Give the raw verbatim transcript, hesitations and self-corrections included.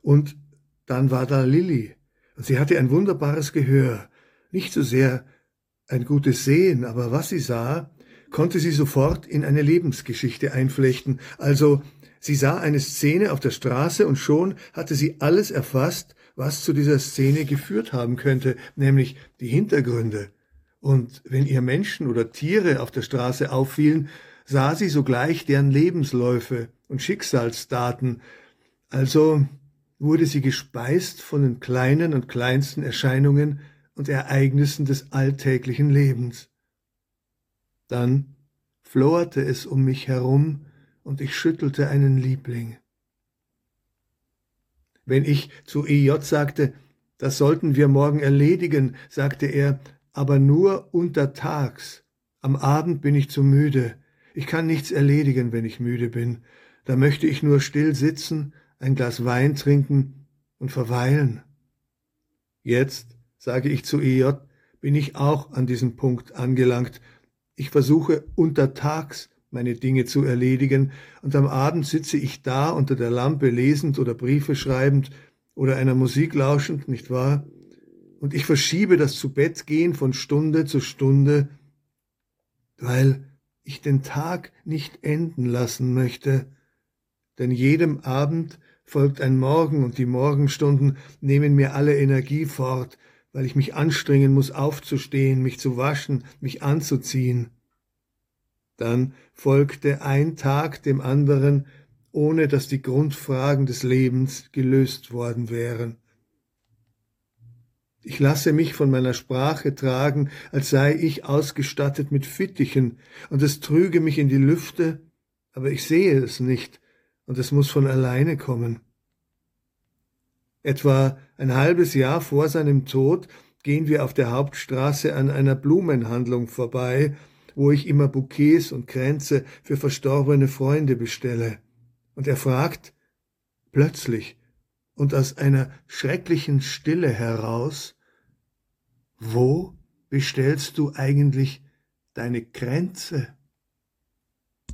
Und dann war da Lilli, und sie hatte ein wunderbares Gehör, nicht so sehr ein gutes Sehen, aber was sie sah, konnte sie sofort in eine Lebensgeschichte einflechten. Also, sie sah eine Szene auf der Straße und schon hatte sie alles erfasst, was zu dieser Szene geführt haben könnte, nämlich die Hintergründe. Und wenn ihr Menschen oder Tiere auf der Straße auffielen, sah sie sogleich deren Lebensläufe und Schicksalsdaten. Also wurde sie gespeist von den kleinen und kleinsten Erscheinungen und Ereignissen des alltäglichen Lebens. Dann floherte es um mich herum und ich schüttelte einen Liebling. Wenn ich zu E J sagte, das sollten wir morgen erledigen, sagte er, aber nur untertags. Am Abend bin ich zu müde. Ich kann nichts erledigen, wenn ich müde bin. Da möchte ich nur still sitzen, ein Glas Wein trinken und verweilen. Jetzt, sage ich zu E J, bin ich auch an diesem Punkt angelangt. Ich versuche untertags meine Dinge zu erledigen, und am Abend sitze ich da unter der Lampe lesend oder Briefe schreibend oder einer Musik lauschend, nicht wahr? Und ich verschiebe das Zubettgehen von Stunde zu Stunde, weil ich den Tag nicht enden lassen möchte, denn jedem Abend folgt ein Morgen und die Morgenstunden nehmen mir alle Energie fort, weil ich mich anstrengen muss, aufzustehen, mich zu waschen, mich anzuziehen. Dann folgte ein Tag dem anderen, ohne dass die Grundfragen des Lebens gelöst worden wären. Ich lasse mich von meiner Sprache tragen, als sei ich ausgestattet mit Fittichen, und es trüge mich in die Lüfte, aber ich sehe es nicht, und es muss von alleine kommen. Etwa ein halbes Jahr vor seinem Tod gehen wir auf der Hauptstraße an einer Blumenhandlung vorbei, wo ich immer Bouquets und Kränze für verstorbene Freunde bestelle. Und er fragt plötzlich und aus einer schrecklichen Stille heraus: Wo bestellst du eigentlich deine Kränze?